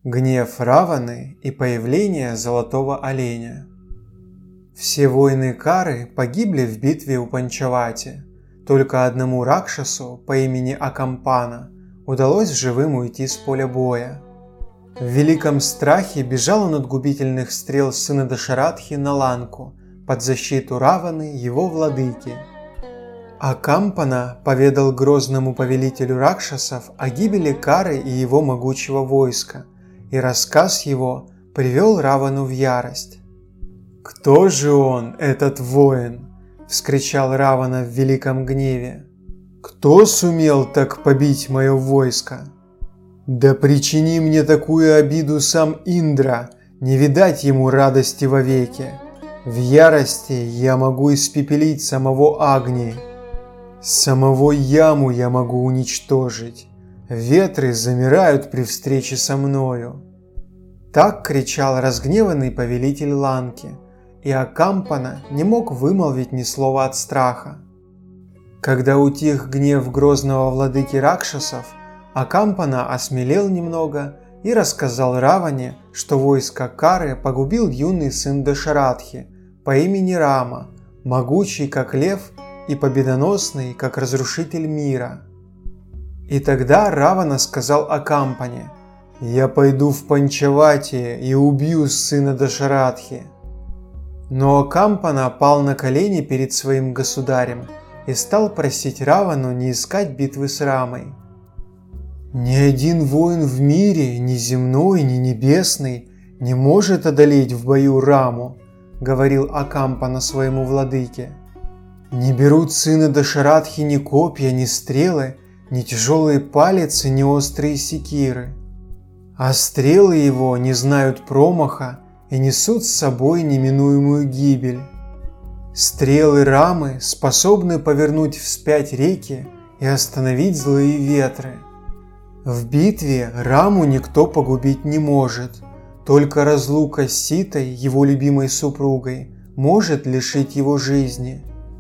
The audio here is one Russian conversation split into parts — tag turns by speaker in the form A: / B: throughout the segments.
A: Гнев Раваны и появление золотого оленя. Все воины Кары погибли в битве у Панчавати. Только одному Ракшасу по имени Акампана удалось живым уйти с поля боя. В великом страхе бежал он от губительных стрел сына Дашаратхи на Ланку под защиту Раваны, его владыки. Акампана поведал грозному повелителю Ракшасов о гибели Кары и его могучего войска, и рассказ его привел Равану в ярость. «Кто же он, этот воин?» – вскричал Равана в великом гневе. «Кто сумел так побить мое войско? Да причини мне такую обиду сам Индра, не видать ему радости вовеки. В ярости я могу испепелить самого Агни. Самого Яму я могу уничтожить. Ветры замирают при встрече со мною». Так кричал разгневанный повелитель Ланки, и Акампана не мог вымолвить ни слова от страха. Когда утих гнев грозного владыки Ракшасов, Акампана осмелел немного и рассказал Раване, что войско Кары погубил юный сын Дашаратхи по имени Рама, могучий как лев и победоносный как разрушитель мира. И тогда Равана сказал Акампане: «Я пойду в Панчавати и убью сына Дашаратхи». Но Акампана пал на колени перед своим государем и стал просить Равану не искать битвы с Рамой. «Ни один воин в мире, ни земной, ни небесный, не может одолеть в бою Раму», — говорил Акампана своему владыке. «Не берут сына Дашаратхи ни копья, ни стрелы, ни тяжелые палицы, ни острые секиры. А стрелы его не знают промаха и несут с собой неминуемую гибель. Стрелы Рамы способны повернуть вспять реки и остановить злые ветры. В битве Раму никто погубить не может, только разлука с Ситой, его любимой супругой, может лишить его жизни.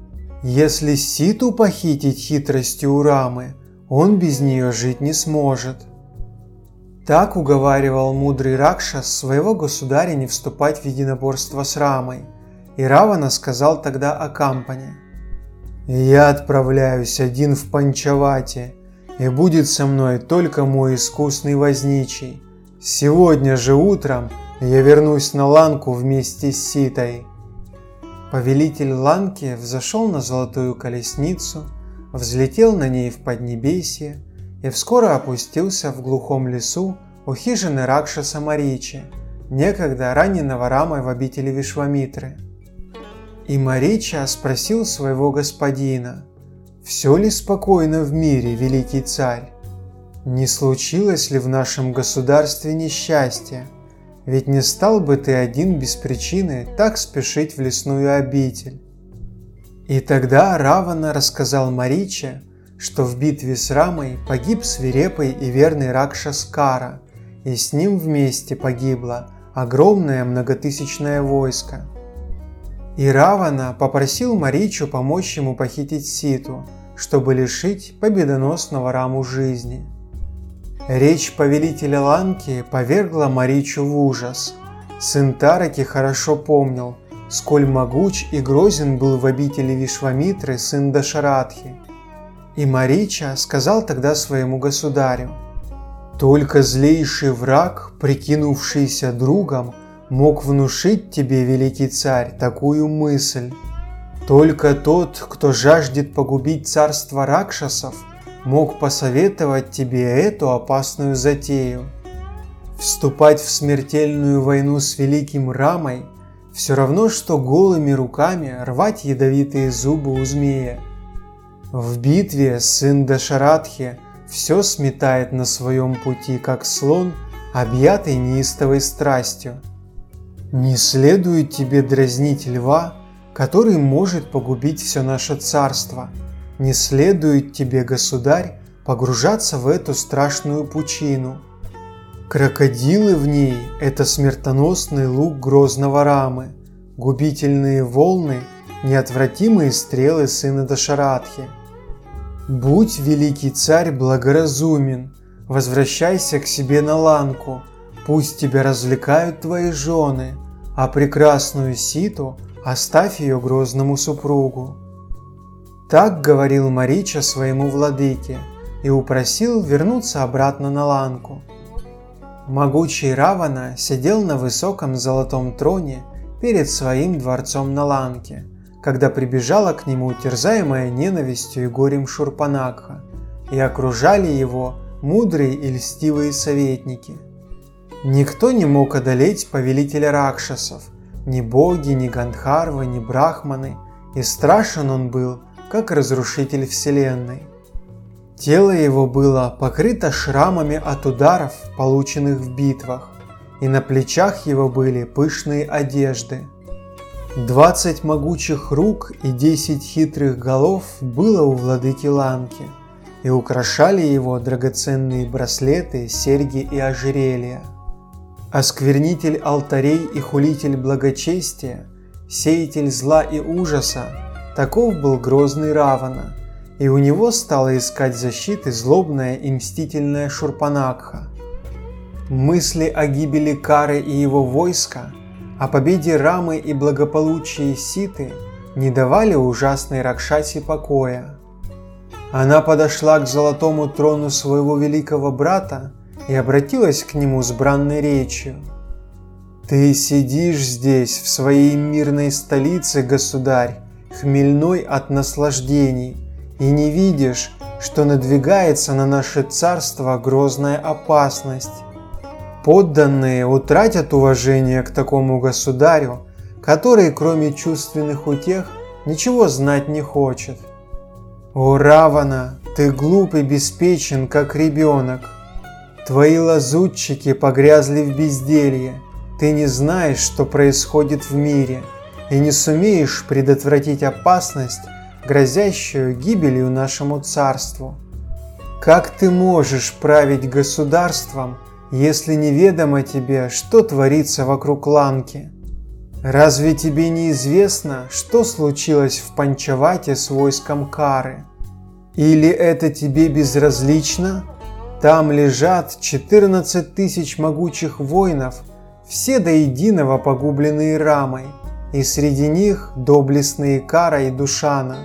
A: Если Ситу похитить хитростью у Рамы, он без нее жить не сможет». Так уговаривал мудрый Ракшас своего государя не вступать в единоборство с Рамой, и Равана сказал тогда Акампане: «Я отправляюсь один в Панчавати, и будет со мной только мой искусный возничий. Сегодня же утром я вернусь на Ланку вместе с Ситой». Повелитель Ланки взошел на золотую колесницу, взлетел на ней в поднебесье и вскоре опустился в глухом лесу у хижины Ракшаса Маричи, некогда раненого Рамой в обители Вишвамитры. И Марича спросил своего господина: «Все ли спокойно в мире, великий царь? Не случилось ли в нашем государстве несчастье? Ведь не стал бы ты один без причины так спешить в лесную обитель». И тогда Равана рассказал Мариче, что в битве с Рамой погиб свирепый и верный Ракшас Кара, и с ним вместе погибло огромное многотысячное войско. И Равана попросил Маричу помочь ему похитить Ситу, чтобы лишить победоносного Раму жизни. Речь повелителя Ланки повергла Маричу в ужас. Сын Тараки хорошо помнил, сколь могуч и грозен был в обители Вишвамитры сын Дашаратхи. И Марича сказал тогда своему государю: «Только злейший враг, прикинувшийся другом, мог внушить тебе, великий царь, такую мысль. Только тот, кто жаждет погубить царство Ракшасов, мог посоветовать тебе эту опасную затею. Вступать в смертельную войну с великим Рамой все равно, что голыми руками рвать ядовитые зубы у змея. В битве сын Дашаратхи все сметает на своем пути, как слон, объятый неистовой страстью. Не следует тебе дразнить льва, который может погубить все наше царство. Не следует тебе, государь, погружаться в эту страшную пучину. Крокодилы в ней – это смертоносный лук грозного Рамы, губительные волны – неотвратимые стрелы сына Дашаратхи. Будь, великий царь, благоразумен, возвращайся к себе на Ланку, Пусть тебя развлекают твои жены, а прекрасную Ситу оставь ее грозному супругу». Так говорил Марича своему владыке и упросил вернуться обратно на Ланку. Могучий Равана сидел на высоком золотом троне перед своим дворцом на Ланке, когда прибежала к нему терзаемая ненавистью и горем Шурпанакха, и окружали его мудрые и льстивые советники. Никто не мог одолеть повелителя ракшасов, ни боги, ни гандхарвы, ни брахманы, и страшен он был, как разрушитель вселенной. Тело его было покрыто шрамами от ударов, полученных в битвах, и на плечах его были пышные одежды. 20 могучих рук и 10 хитрых голов было у владыки Ланки, и украшали его драгоценные браслеты, серьги и ожерелья. Осквернитель алтарей и хулитель благочестия, сеятель зла и ужаса, таков был грозный Равана, и у него стала искать защиты злобная и мстительная Шурпанакха. Мысли о гибели Кары и его войска, о победе Рамы и благополучии Ситы не давали ужасной Ракшасе покоя. Она подошла к золотому трону своего великого брата и обратилась к нему с бранной речью. «Ты сидишь здесь, в своей мирной столице, государь, хмельной от наслаждений, и не видишь, что надвигается на наше царство грозная опасность. Подданные утратят уважение к такому государю, который, кроме чувственных утех, ничего знать не хочет. О, Равана, ты глуп и беспечен, как ребенок. Твои лазутчики погрязли в безделье, ты не знаешь, что происходит в мире, и не сумеешь предотвратить опасность, грозящую гибелью нашему царству. Как ты можешь править государством, если неведомо тебе, что творится вокруг Ланки? Разве тебе не известно, что случилось в Панчавате с войском Кары? Или это тебе безразлично? Там лежат 14 тысяч могучих воинов, все до единого погубленные Рамой, и среди них доблестные Кара и Душана.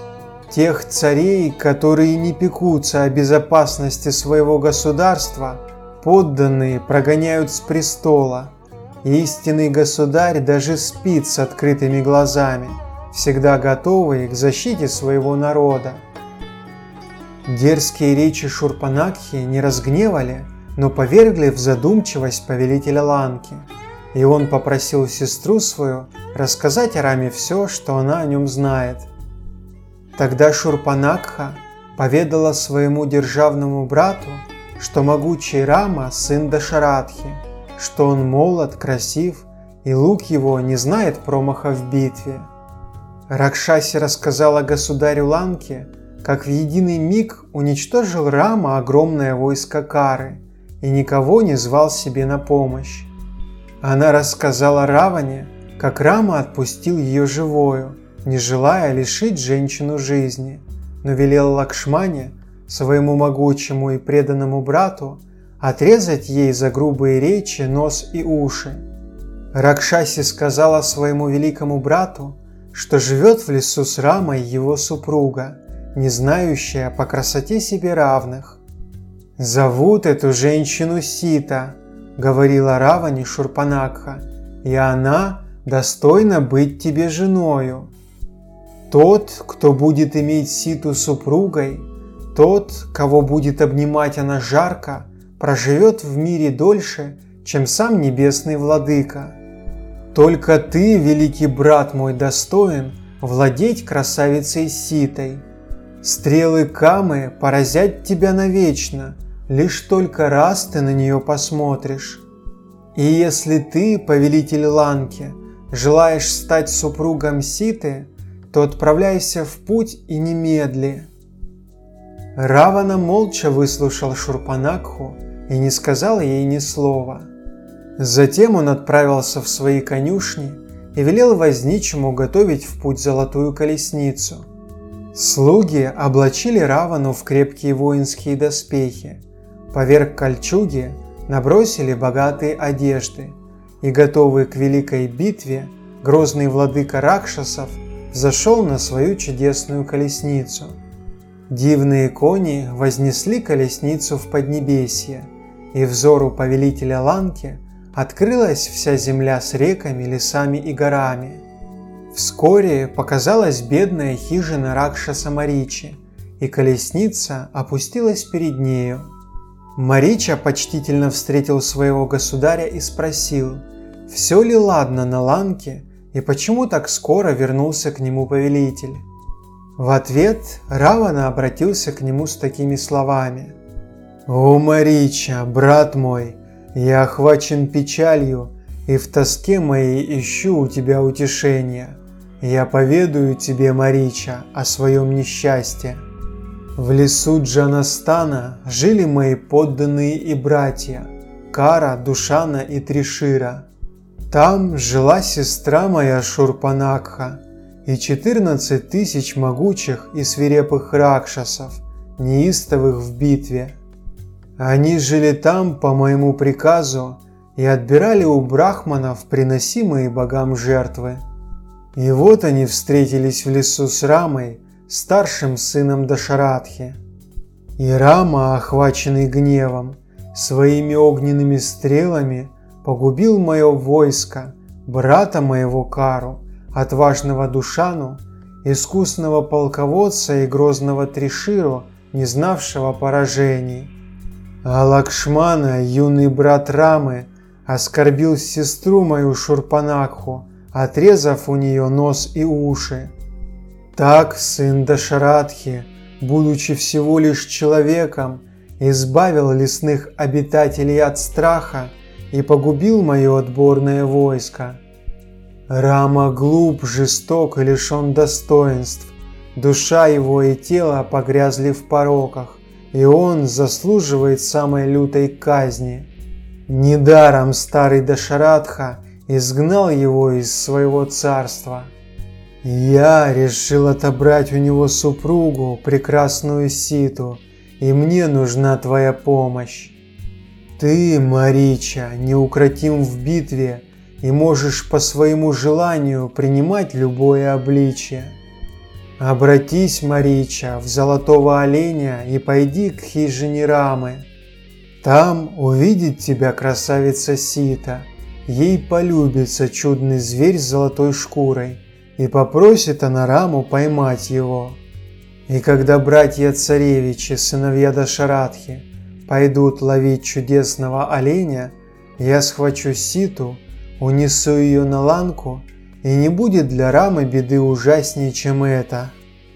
A: Тех царей, которые не пекутся о безопасности своего государства, подданные прогоняют с престола. Истинный государь даже спит с открытыми глазами, всегда готовый к защите своего народа. Дерзкие речи Шурпанакхи не разгневали, но повергли в задумчивость повелителя Ланки, и он попросил сестру свою рассказать о Раме все, что она о нем знает. Тогда Шурпанакха поведала своему державному брату, что могучий Рама – сын Дашаратхи, что он молод, красив, и лук его не знает промаха в битве. Ракшаси рассказала государю Ланки, как в единый миг уничтожил Рама огромное войско Кары и никого не звал себе на помощь. Она рассказала Раване, как Рама отпустил ее живою, не желая лишить женщину жизни, но велел Лакшмане, своему могучему и преданному брату, отрезать ей за грубые речи нос и уши. Ракшаси сказала своему великому брату, что живет в лесу с Рамой его супруга, не знающая по красоте себе равных. «Зовут эту женщину Сита», — говорила Раване Шурпанакха, «и она достойна быть тебе женою. Тот, кто будет иметь Ситу супругой, тот, кого будет обнимать она жарко, проживет в мире дольше, чем сам небесный владыка. Только ты, великий брат мой, достоин владеть красавицей Ситой. Стрелы Камы поразят тебя навечно, лишь только раз ты на нее посмотришь. И если ты, повелитель Ланки, желаешь стать супругом Ситы, то отправляйся в путь и немедли». Равана молча выслушал Шурпанакху и не сказал ей ни слова. Затем он отправился в свои конюшни и велел возничему готовить в путь золотую колесницу. Слуги облачили Равану в крепкие воинские доспехи, поверх кольчуги набросили богатые одежды, и, готовый к великой битве, грозный владыка Ракшасов взошел на свою чудесную колесницу. Дивные кони вознесли колесницу в поднебесье, и взору повелителя Ланки открылась вся земля с реками, лесами и горами. Вскоре показалась бедная хижина Ракшаса Маричи, и колесница опустилась перед нею. Марича почтительно встретил своего государя и спросил, все ли ладно на Ланке и почему так скоро вернулся к нему повелитель. В ответ Равана обратился к нему с такими словами: «О, Марича, брат мой, я охвачен печалью и в тоске моей ищу у тебя утешения. Я поведаю тебе, Марича, о своем несчастье. В лесу Джанастана жили мои подданные и братья Кара, Душана и Тришира. Там жила сестра моя Шурпанакха и 14 тысяч могучих и свирепых ракшасов, неистовых в битве. Они жили там по моему приказу и отбирали у брахманов приносимые богам жертвы. И вот они встретились в лесу с Рамой, старшим сыном Дашаратхи. И Рама, охваченный гневом, своими огненными стрелами погубил мое войско, брата моего Кару, отважного Душану, искусного полководца и грозного Триширу, не знавшего поражений. А Лакшмана, юный брат Рамы, оскорбил сестру мою Шурпанакху, отрезав у нее нос и уши. Так сын Дашаратхи, будучи всего лишь человеком, избавил лесных обитателей от страха и погубил мое отборное войско. Рама глуп, жесток и лишен достоинств, душа его и тело погрязли в пороках, и он заслуживает самой лютой казни. Недаром старый Дашаратха изгнал его из своего царства. Я решил отобрать у него супругу, прекрасную Ситу, и мне нужна твоя помощь. Ты, Марича, неукротим в битве и можешь по своему желанию принимать любое обличие. Обратись, Марича, в золотого оленя и пойди к хижине Рамы. Там увидит тебя красавица Сита, ей полюбится чудный зверь с золотой шкурой, и попросит она Раму поймать его. И когда братья-царевичи, сыновья Дашаратхи, пойдут ловить чудесного оленя, я схвачу Ситу, унесу ее на Ланку, и не будет для Рамы беды ужаснее, чем это».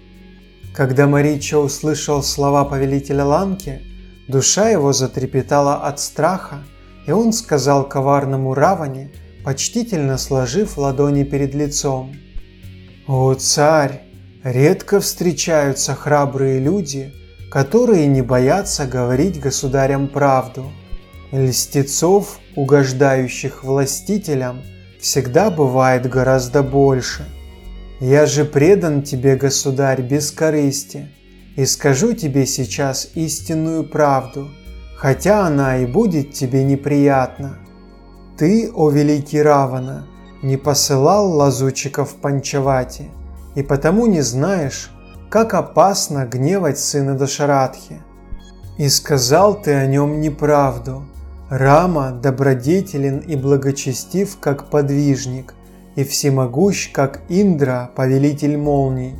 A: Когда Марича услышал слова повелителя Ланки, душа его затрепетала от страха, и он сказал коварному Раване, почтительно сложив ладони перед лицом: «О, царь, редко встречаются храбрые люди, которые не боятся говорить государям правду. Льстецов, угождающих властителям, всегда бывает гораздо больше. Я же предан тебе, государь, без корысти, и скажу тебе сейчас истинную правду, хотя она и будет тебе неприятна. Ты, о великий Равана, не посылал лазутчиков в Панчавати, и потому не знаешь, как опасно гневать сына Дашаратхи. И сказал ты о нем неправду. Рама добродетелен и благочестив, как подвижник, и всемогущ, как Индра, повелитель молний.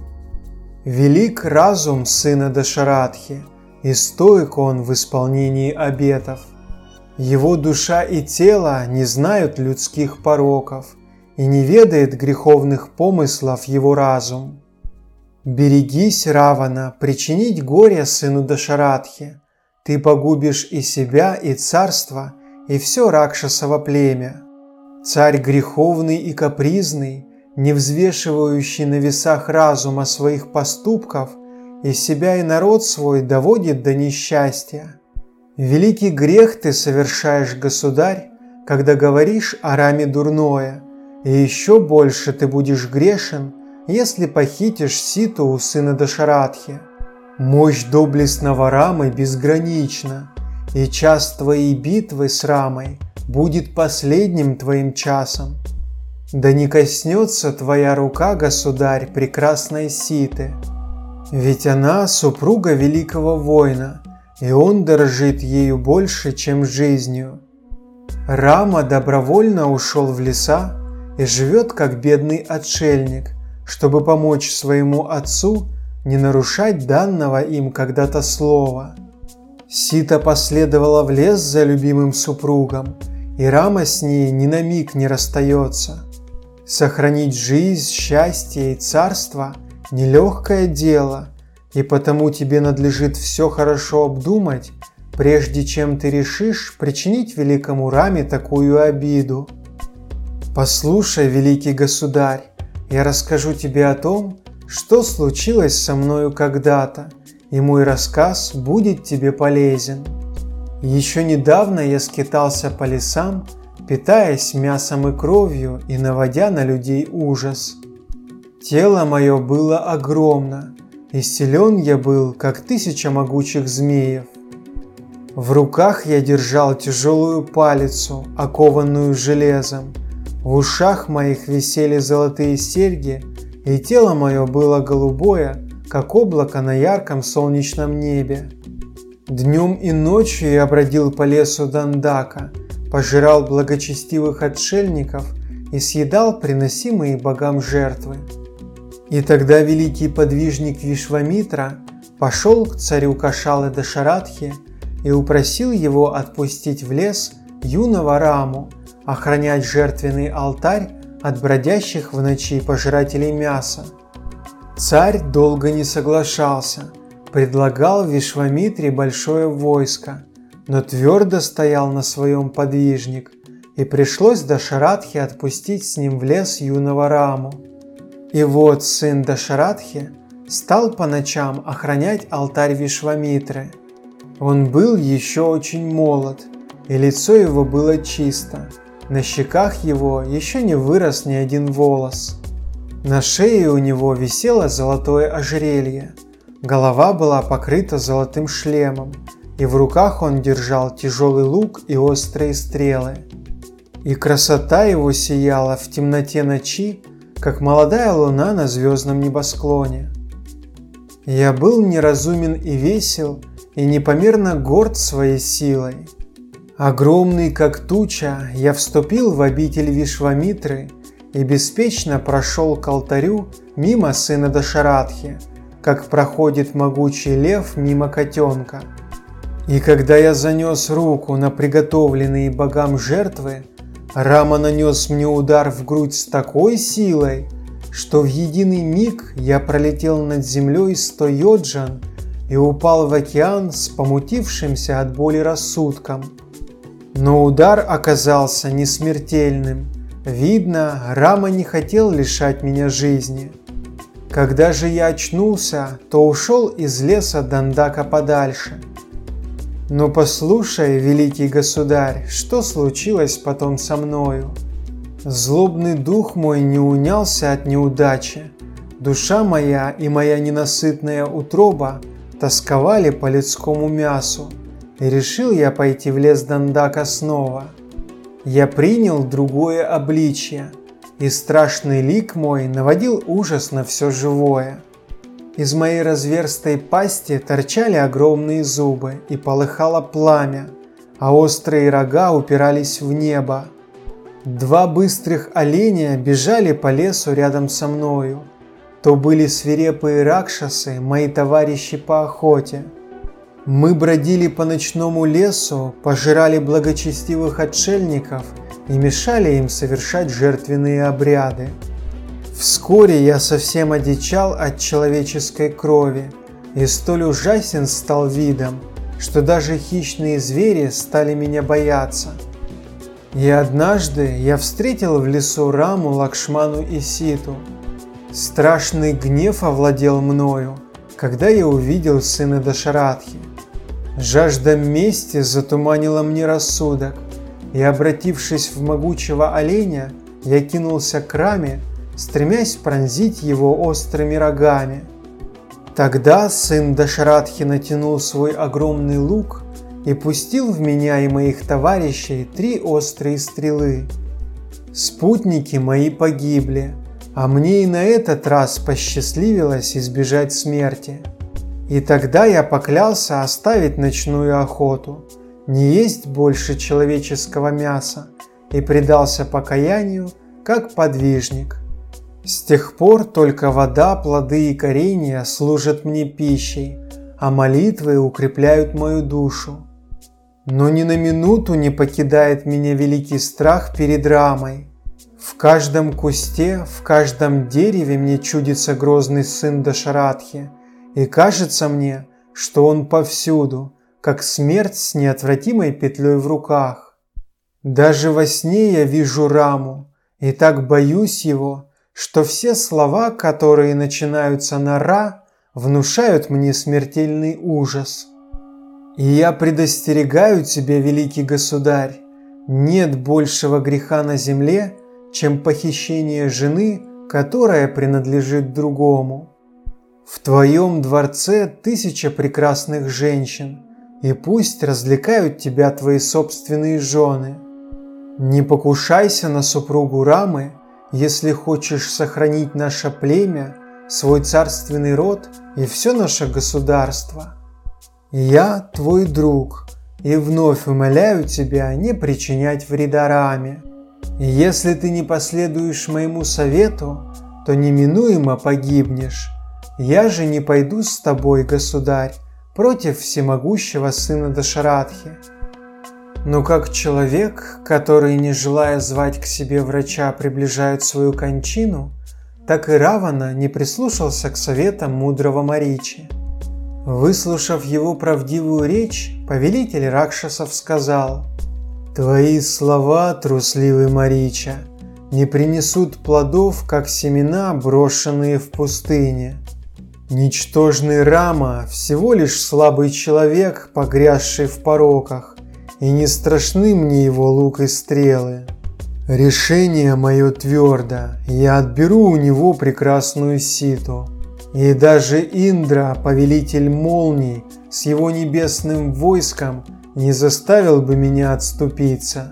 A: Велик разум сына Дашаратхи, и стойк он в исполнении обетов. Его душа и тело не знают людских пороков, и не ведает греховных помыслов его разум. Берегись, Равана, причинить горе сыну Дашаратхи. Ты погубишь и себя, и царство, и все Ракшасово племя. Царь греховный и капризный, не взвешивающий на весах разума своих поступков, и себя и народ свой доводит до несчастья. Великий грех ты совершаешь, государь, когда говоришь о Раме дурное, и еще больше ты будешь грешен, если похитишь Ситу у сына Дашаратхи. Мощь доблестного Рамы безгранична, и час твоей битвы с Рамой будет последним твоим часом. Да не коснется твоя рука, государь, прекрасной Ситы, ведь она супруга великого воина, и он дорожит ею больше, чем жизнью. Рама добровольно ушел в леса и живет как бедный отшельник, чтобы помочь своему отцу не нарушать данного им когда-то слова. Сита последовала в лес за любимым супругом, и Рама с ней ни на миг не расстается. Сохранить жизнь, счастье и царство – нелегкое дело, и потому тебе надлежит все хорошо обдумать, прежде чем ты решишь причинить великому Раме такую обиду. Послушай, великий государь, я расскажу тебе о том, что случилось со мною когда-то, и мой рассказ будет тебе полезен. Еще недавно я скитался по лесам, питаясь мясом и кровью и наводя на людей ужас. Тело мое было огромно, и силен я был, как 1000 могучих змеев. В руках я держал тяжелую палицу, окованную железом. В ушах моих висели золотые серьги, и тело мое было голубое, как облако на ярком солнечном небе. Днем и ночью я бродил по лесу Дандака, пожирал благочестивых отшельников и съедал приносимые богам жертвы. И тогда великий подвижник Вишвамитра пошел к царю Кашалы Дашаратхе и упросил его отпустить в лес юного Раму, охранять жертвенный алтарь от бродящих в ночи пожирателей мяса. Царь долго не соглашался, предлагал Вишвамитре большое войско, но твердо стоял на своем подвижник, и пришлось Дашаратхе отпустить с ним в лес юного Раму. И вот сын Дашаратхи стал по ночам охранять алтарь Вишвамитры. Он был еще очень молод, и лицо его было чисто, на щеках его еще не вырос ни один волос. На шее у него висело золотое ожерелье, голова была покрыта золотым шлемом, и в руках он держал тяжелый лук и острые стрелы. И красота его сияла в темноте ночи, как молодая луна на звездном небосклоне. Я был неразумен и весел, и непомерно горд своей силой. Огромный, как туча, я вступил в обитель Вишвамитры и беспечно прошел к алтарю мимо сына Дашаратхи, как проходит могучий лев мимо котенка. И когда я занес руку на приготовленные богам жертвы, Рама нанес мне удар в грудь с такой силой, что в единый миг я пролетел над землей 100 йоджан и упал в океан с помутившимся от боли рассудком. Но удар оказался не смертельным. Видно, Рама не хотел лишать меня жизни. Когда же я очнулся, то ушел из леса Дандака подальше. Но послушай, великий государь, что случилось потом со мною? Злобный дух мой не унялся от неудачи. Душа моя и моя ненасытная утроба тосковали по людскому мясу, и решил я пойти в лес Дандака снова. Я принял другое обличье, и страшный лик мой наводил ужас на все живое. Из моей разверстой пасти торчали огромные зубы, и полыхало пламя, а острые рога упирались в небо. 2 быстрых оленя бежали по лесу рядом со мною. То были свирепые ракшасы, мои товарищи по охоте. Мы бродили по ночному лесу, пожирали благочестивых отшельников и мешали им совершать жертвенные обряды. Вскоре я совсем одичал от человеческой крови, и столь ужасен стал видом, что даже хищные звери стали меня бояться. И однажды я встретил в лесу Раму, Лакшману и Ситу. Страшный гнев овладел мною, когда я увидел сына Дашаратхи. Жажда мести затуманила мне рассудок, и, обратившись в могучего оленя, я кинулся к Раме, стремясь пронзить его острыми рогами. Тогда сын Дашаратхи натянул свой огромный лук и пустил в меня и моих товарищей 3 острые стрелы. Спутники мои погибли, а мне и на этот раз посчастливилось избежать смерти. И тогда я поклялся оставить ночную охоту, не есть больше человеческого мяса, и предался покаянию, как подвижник. С тех пор только вода, плоды и коренья служат мне пищей, а молитвы укрепляют мою душу. Но ни на минуту не покидает меня великий страх перед Рамой. В каждом кусте, в каждом дереве мне чудится грозный сын Дашаратхи, и кажется мне, что он повсюду, как смерть с неотвратимой петлей в руках. Даже во сне я вижу Раму, и так боюсь его, что все слова, которые начинаются на «ра», внушают мне смертельный ужас. И я предостерегаю тебя, великий государь, нет большего греха на земле, чем похищение жены, которая принадлежит другому. В твоем дворце 1000 прекрасных женщин, и пусть развлекают тебя твои собственные жены. Не покушайся на супругу Рамы, если хочешь сохранить наше племя, свой царственный род и все наше государство. Я твой друг, и вновь умоляю тебя не причинять вреда Раме. И если ты не последуешь моему совету, то неминуемо погибнешь. Я же не пойду с тобой, государь, против всемогущего сына Дашаратхи. Но как человек, который, не желая звать к себе врача, приближает свою кончину, так и Равана не прислушался к советам мудрого Маричи. Выслушав его правдивую речь, повелитель ракшасов сказал: «Твои слова, трусливый Марича, не принесут плодов, как семена, брошенные в пустыне. Ничтожный Рама – всего лишь слабый человек, погрязший в пороках, и не страшны мне его лук и стрелы. Решение мое твердо, я отберу у него прекрасную Ситу. И даже Индра, повелитель молний, с его небесным войском не заставил бы меня отступиться.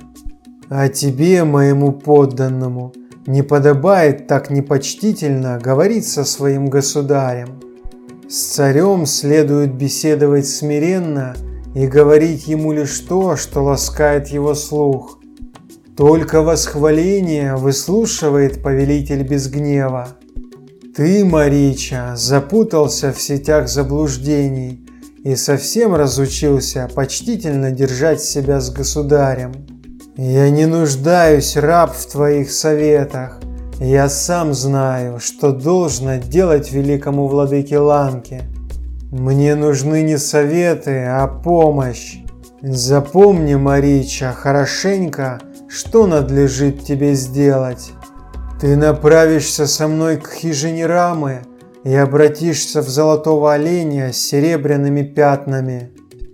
A: А тебе, моему подданному, не подобает так непочтительно говорить со своим государем. С царем следует беседовать смиренно и говорить ему лишь то, что ласкает его слух. Только восхваление выслушивает повелитель без гнева. Ты, Марича, запутался в сетях заблуждений и совсем разучился почтительно держать себя с государем. Я не нуждаюсь, раб, в твоих советах. Я сам знаю, что должно делать великому владыке Ланки. Мне нужны не советы, а помощь. Запомни, Марича, хорошенько, что надлежит тебе сделать. Ты направишься со мной к хижине Рамы и обратишься в золотого оленя с серебряными пятнами.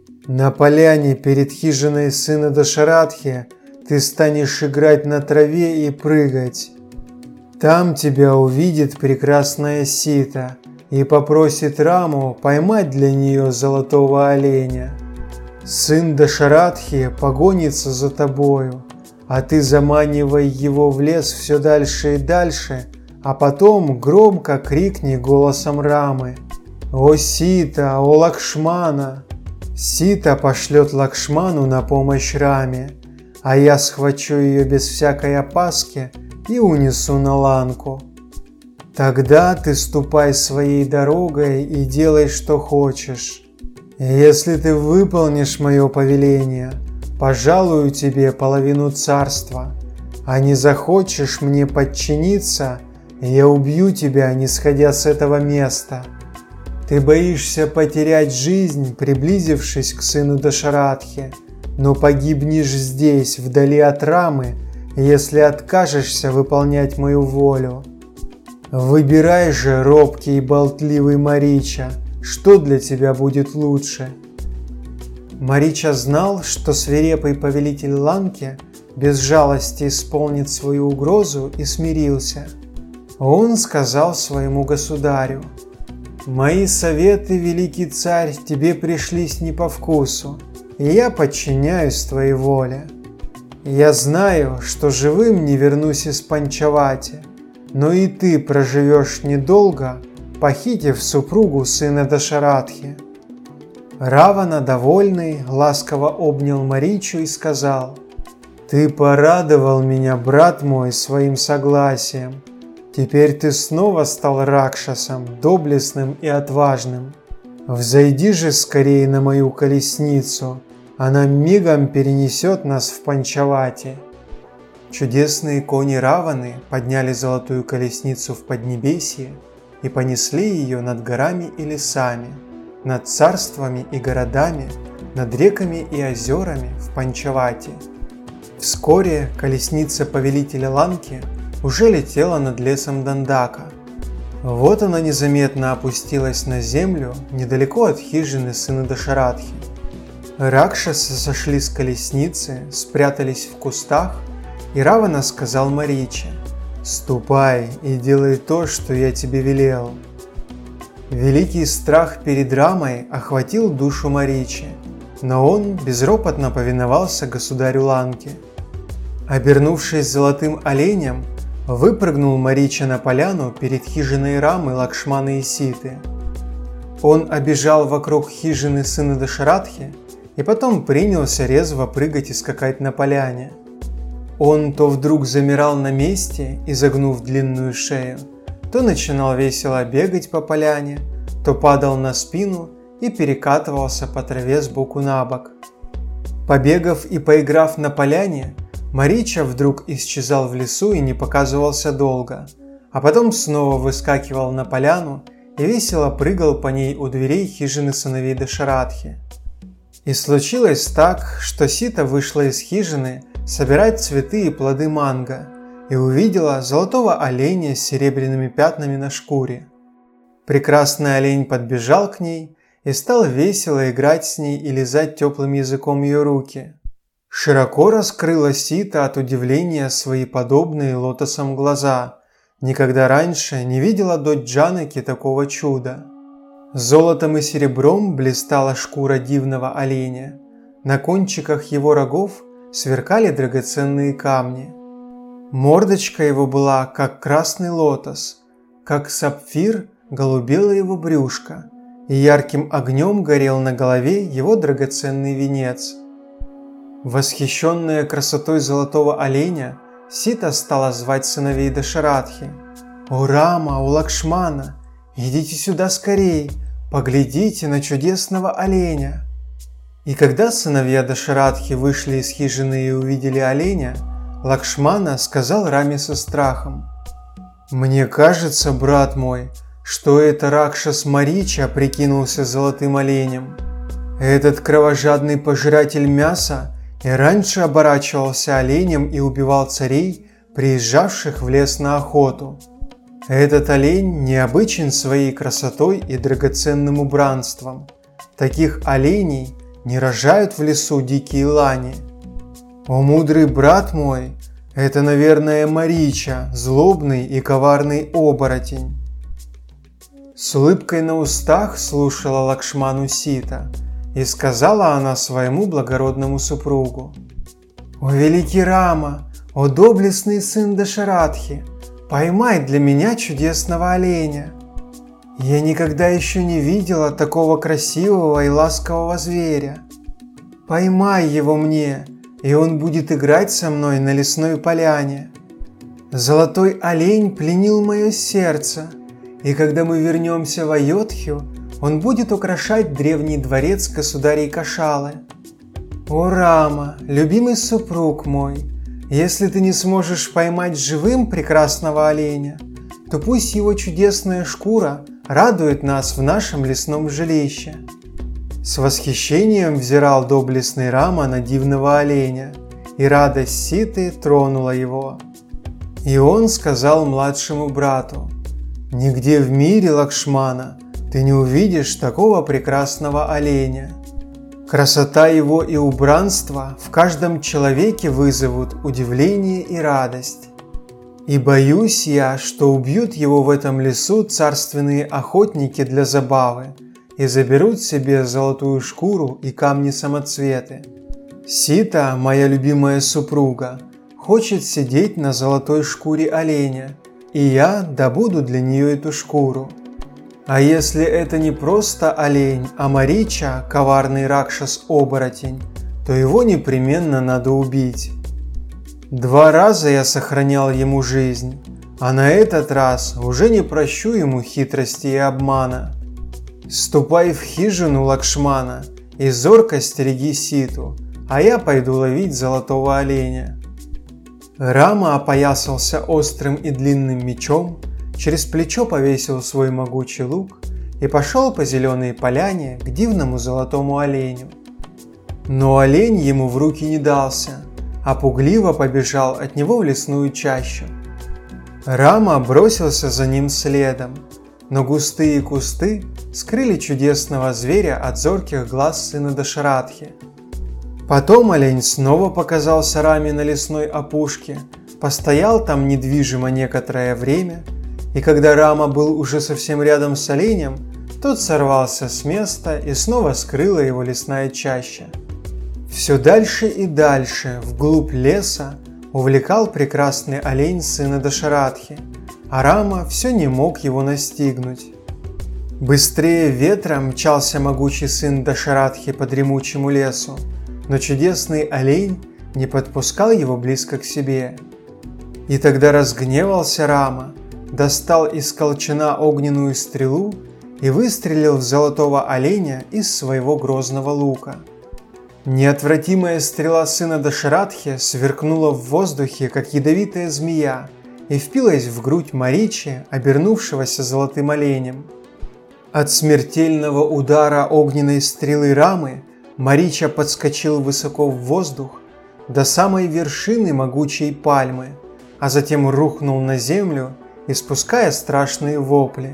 A: На поляне перед хижиной сына Дашаратхи ты станешь играть на траве и прыгать. Там тебя увидит прекрасная Сита и попросит Раму поймать для нее золотого оленя. Сын Дашаратхи погонится за тобою, а ты заманивай его в лес все дальше и дальше, а потом громко крикни голосом Рамы: «О Сита, о Лакшмана!» Сита пошлет Лакшману на помощь Раме, а я схвачу ее без всякой опаски и унесу на Ланку. Тогда ты ступай своей дорогой и делай, что хочешь. Если ты выполнишь мое повеление, пожалую тебе половину царства, а не захочешь мне подчиниться, я убью тебя, не сходя с этого места. Ты боишься потерять жизнь, приблизившись к сыну Дашаратхи, но погибнешь здесь, вдали от Рамы, если откажешься выполнять мою волю. Выбирай же, робкий и болтливый Марича, что для тебя будет лучше». Марича знал, что свирепый повелитель Ланки без жалости исполнит свою угрозу, и смирился. Он сказал своему государю: «Мои советы, великий царь, тебе пришлись не по вкусу. и я подчиняюсь твоей воле. Я знаю, что живым не вернусь из Панчавати, но и ты проживешь недолго, похитив супругу сына Дашаратхи». Равана, довольный, ласково обнял Маричу и сказал: «Ты порадовал меня, брат мой, своим согласием. Теперь ты снова стал Ракшасом, доблестным и отважным. Взойди же скорее на мою колесницу, она мигом перенесет нас в Панчавати». Чудесные кони Раваны подняли золотую колесницу в Поднебесье и понесли ее над горами и лесами, над царствами и городами, над реками и озерами в Панчавати. Вскоре колесница повелителя Ланки уже летела над лесом Дандака. Вот она незаметно опустилась на землю недалеко от хижины сына Дашаратхи. Ракшасы сошли с колесницы, спрятались в кустах, и Равана сказал Мариче: «Ступай и делай то, что я тебе велел». Великий страх перед Рамой охватил душу Маричи, но он безропотно повиновался государю Ланки. Обернувшись золотым оленем, выпрыгнул Марича на поляну перед хижиной Рамы, Лакшманы и Ситы. Он обежал вокруг хижины сына Дашаратхи и потом принялся резво прыгать и скакать на поляне. Он то вдруг замирал на месте, изогнув длинную шею, то начинал весело бегать по поляне, то падал на спину и перекатывался по траве сбоку на бок. Побегав и поиграв на поляне, Марича вдруг исчезал в лесу и не показывался долго, а потом снова выскакивал на поляну и весело прыгал по ней у дверей хижины сыновей Дашаратхи. И случилось так, что Сита вышла из хижины собирать цветы и плоды манго и увидела золотого оленя с серебряными пятнами на шкуре. Прекрасный олень подбежал к ней и стал весело играть с ней и лизать теплым языком ее руки. Широко раскрыла Сита от удивления свои подобные лотосам глаза. Никогда раньше не видела дочь Джанаки такого чуда. Золотом и серебром блистала шкура дивного оленя. На кончиках его рогов сверкали драгоценные камни. Мордочка его была, как красный лотос, как сапфир голубело его брюшко, и ярким огнем горел на голове его драгоценный венец. Восхищенная красотой золотого оленя, Сита стала звать сыновей Дашаратхи: «О Рама, о Лакшмана, идите сюда скорей, поглядите на чудесного оленя». И когда сыновья Дашаратхи вышли из хижины и увидели оленя, Лакшмана сказал Раме со страхом: «Мне кажется, брат мой, что это Ракшас Марича прикинулся золотым оленем. Этот кровожадный пожиратель мяса и раньше оборачивался оленем и убивал царей, приезжавших в лес на охоту. Этот олень необычен своей красотой и драгоценным убранством. Таких оленей не рожают в лесу дикие лани. О мудрый брат мой, это, наверное, Марича, злобный и коварный оборотень». С улыбкой на устах слушала Лакшману Сита, и сказала она своему благородному супругу: «О великий Рама, о доблестный сын Дашаратхи, поймай для меня чудесного оленя. Я никогда еще не видела такого красивого и ласкового зверя. Поймай его мне, и он будет играть со мной на лесной поляне. Золотой олень пленил мое сердце, и когда мы вернемся в Айодхью, он будет украшать древний дворец государей Кошалы. О Рама, любимый супруг мой, если ты не сможешь поймать живым прекрасного оленя, то пусть его чудесная шкура радует нас в нашем лесном жилище». С восхищением взирал доблестный Рама на дивного оленя, и радость Ситы тронула его. И он сказал младшему брату: «Нигде в мире, Лакшмана, ты не увидишь такого прекрасного оленя. Красота его и убранство в каждом человеке вызовут удивление и радость. И боюсь я, что убьют его в этом лесу царственные охотники для забавы, и заберут себе золотую шкуру и камни-самоцветы. Сита, моя любимая супруга, хочет сидеть на золотой шкуре оленя, и я добуду для нее эту шкуру. А если это не просто олень, а Марича, коварный Ракшас-оборотень, то его непременно надо убить. 2 раза я сохранял ему жизнь, а на этот раз уже не прощу ему хитрости и обмана. Ступай в хижину Лакшмана и зорко стереги Ситу, а я пойду ловить золотого оленя». Рама опоясался острым и длинным мечом, через плечо повесил свой могучий лук и пошел по зеленой поляне к дивному золотому оленю. Но олень ему в руки не дался, а пугливо побежал от него в лесную чащу. Рама бросился за ним следом, но густые кусты скрыли чудесного зверя от зорких глаз сына Дашаратхи. Потом олень снова показался Раме на лесной опушке, постоял там недвижимо некоторое время, и когда Рама был уже совсем рядом с оленем, тот сорвался с места и снова скрыла его лесная чаща. Все дальше и дальше, вглубь леса, увлекал прекрасный олень сына Дашаратхи, а Рама все не мог его настигнуть. Быстрее ветра мчался могучий сын Дашаратхи по дремучему лесу, но чудесный олень не подпускал его близко к себе. И тогда разгневался Рама, достал из колчана огненную стрелу и выстрелил в золотого оленя из своего грозного лука. Неотвратимая стрела сына Дашаратхи сверкнула в воздухе, как ядовитая змея, и впилась в грудь Маричи, обернувшегося золотым оленем. От смертельного удара огненной стрелы Рамы Марича подскочил высоко в воздух до самой вершины могучей пальмы, а затем рухнул на землю, испуская страшные вопли.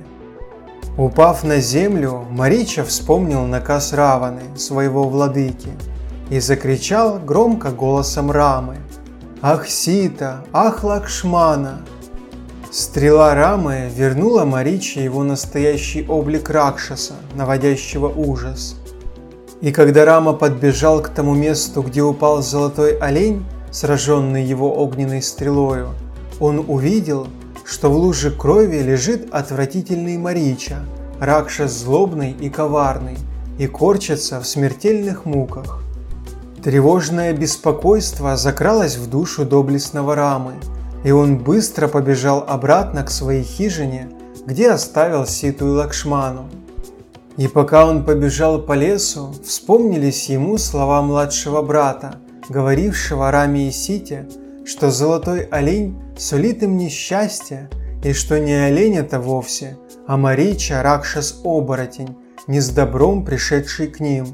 A: Упав на землю, Марича вспомнил наказ Раваны, своего владыки, и закричал громко голосом Рамы: «Ах, Сита! Ах, Лакшмана!» Стрела Рамы вернула Мариче его настоящий облик Ракшаса, наводящего ужас. И когда Рама подбежал к тому месту, где упал золотой олень, сраженный его огненной стрелою, он увидел, что в луже крови лежит отвратительный Марича, Ракшас злобный и коварный, и корчится в смертельных муках. Тревожное беспокойство закралось в душу доблестного Рамы, и он быстро побежал обратно к своей хижине, где оставил Ситу и Лакшману. И пока он побежал по лесу, вспомнились ему слова младшего брата, говорившего Раме и Сите, что золотой олень сулит им несчастье, и что не олень это вовсе, а Марича, Ракшас-оборотень, не с добром пришедший к ним.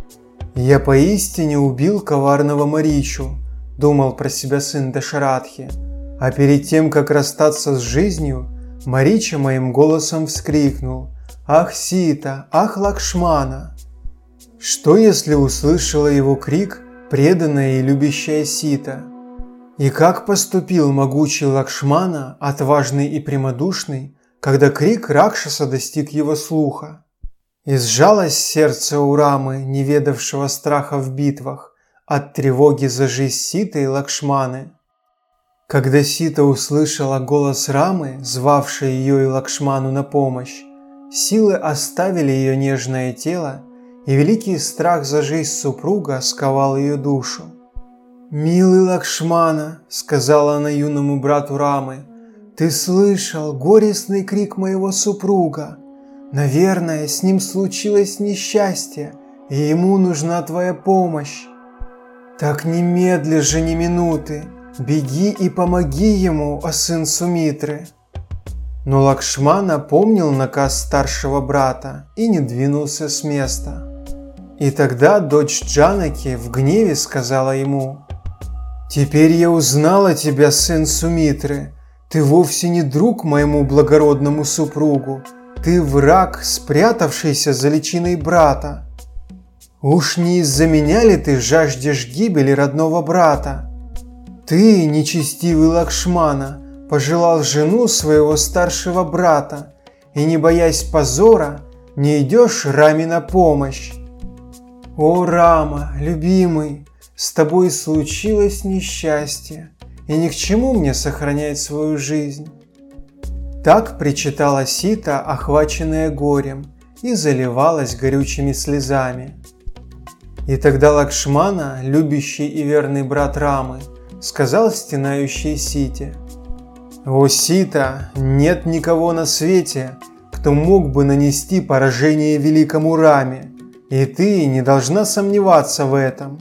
A: «Я поистине убил коварного Маричу», – думал про себя сын Дашаратхи, а перед тем, как расстаться с жизнью, Марича моим голосом вскрикнул: «Ах, Сита! Ах, Лакшмана!» Что, если услышала его крик преданная и любящая Сита? И как поступил могучий Лакшмана, отважный и прямодушный, когда крик Ракшаса достиг его слуха? И сжалось сердце у Рамы, не ведавшего страха в битвах, от тревоги за жизнь Ситы и Лакшманы. Когда Сита услышала голос Рамы, звавшей ее и Лакшману на помощь, силы оставили ее нежное тело, и великий страх за жизнь супруга сковал ее душу. «Милый Лакшмана», — сказала она юному брату Рамы, — «ты слышал горестный крик моего супруга. Наверное, с ним случилось несчастье, и ему нужна твоя помощь. Так немедли же ни минуты, беги и помоги ему, о сын Сумитры». Но Лакшмана помнил наказ старшего брата и не двинулся с места. И тогда дочь Джанаки в гневе сказала ему: «Теперь я узнала тебя, сын Сумитры. Ты вовсе не друг моему благородному супругу. Ты враг, спрятавшийся за личиной брата. Уж не из-за меня ли ты жаждешь гибели родного брата? Ты, нечестивый Лакшмана, пожелал жену своего старшего брата и, не боясь позора, не идешь Раме на помощь. О, Рама, любимый, с тобой случилось несчастье, и ни к чему мне сохранять свою жизнь. Так причитала Сита, охваченная горем, и заливалась горючими слезами. И тогда Лакшмана, любящий и верный брат Рамы, сказал стенающей Сите: «О, Сита, нет никого на свете, кто мог бы нанести поражение великому Раме, и ты не должна сомневаться в этом.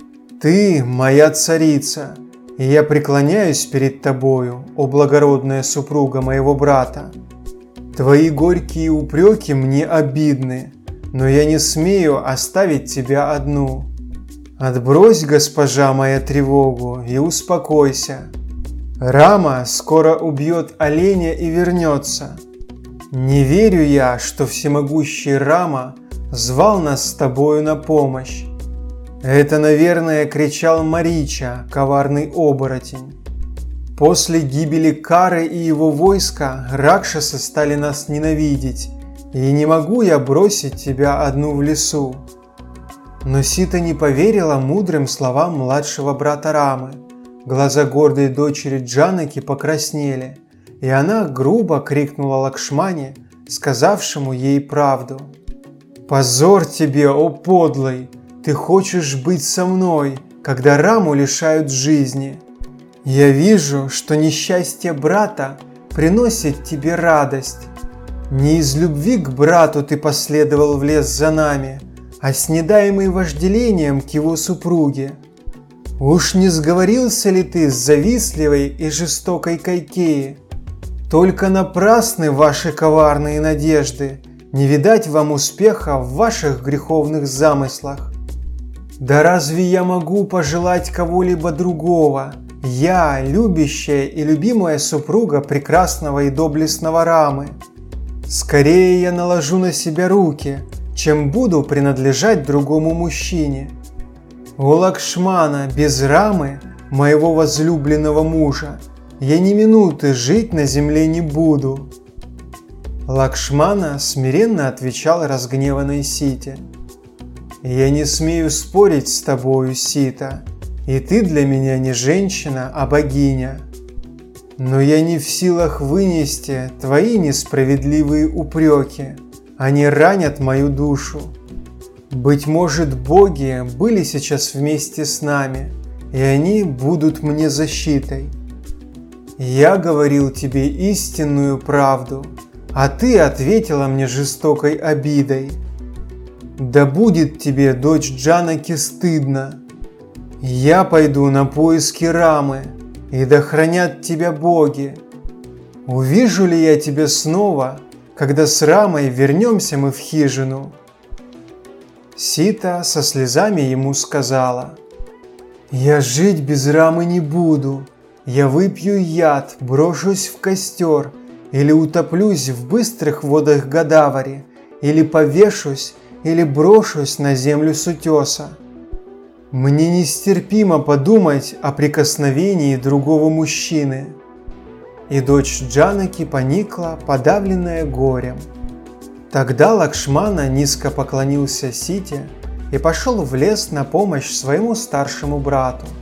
A: Ты моя царица, и я преклоняюсь перед тобою, о благородная супруга моего брата. Твои горькие упреки мне обидны, но я не смею оставить тебя одну. Отбрось, госпожа моя, тревогу и успокойся. Рама скоро убьет оленя и вернется. Не верю я, что всемогущий Рама звал нас с тобою на помощь. Это, наверное, кричал Марича, коварный оборотень. После гибели Кары и его войска ракшасы стали нас ненавидеть, и не могу я бросить тебя одну в лесу». Но Сита не поверила мудрым словам младшего брата Рамы. Глаза гордой дочери Джанаки покраснели, и она грубо крикнула Лакшмане, сказавшему ей правду: «Позор тебе, о подлый! Ты хочешь быть со мной, когда Раму лишают жизни. Я вижу, что несчастье брата приносит тебе радость. Не из любви к брату ты последовал в лес за нами, а снедаемый вожделением к его супруге. Уж не сговорился ли ты с завистливой и жестокой Кайкеи? Только напрасны ваши коварные надежды, не видать вам успеха в ваших греховных замыслах. Да разве я могу пожелать кого-либо другого? Я, любящая и любимая супруга прекрасного и доблестного Рамы. Скорее я наложу на себя руки, чем буду принадлежать другому мужчине. О, Лакшмана, без Рамы, моего возлюбленного мужа, я ни минуты жить на земле не буду». Лакшмана смиренно отвечал разгневанной Сите: «Я не смею спорить с тобою, Сита, и ты для меня не женщина, а богиня. Но я не в силах вынести твои несправедливые упреки, они ранят мою душу. Быть может, боги были сейчас вместе с нами, и они будут мне защитой. Я говорил тебе истинную правду, а ты ответила мне жестокой обидой. Да будет тебе, дочь Джанаки, стыдно. Я пойду на поиски Рамы, и да хранят тебя боги. Увижу ли я тебя снова, когда с Рамой вернемся мы в хижину?» Сита со слезами ему сказала: «Я жить без Рамы не буду. Я выпью яд, брошусь в костер, или утоплюсь в быстрых водах Годавари, или повешусь, или брошусь на землю с утеса. Мне нестерпимо подумать о прикосновении другого мужчины». И дочь Джанаки поникла, подавленная горем. Тогда Лакшмана низко поклонился Сите и пошел в лес на помощь своему старшему брату.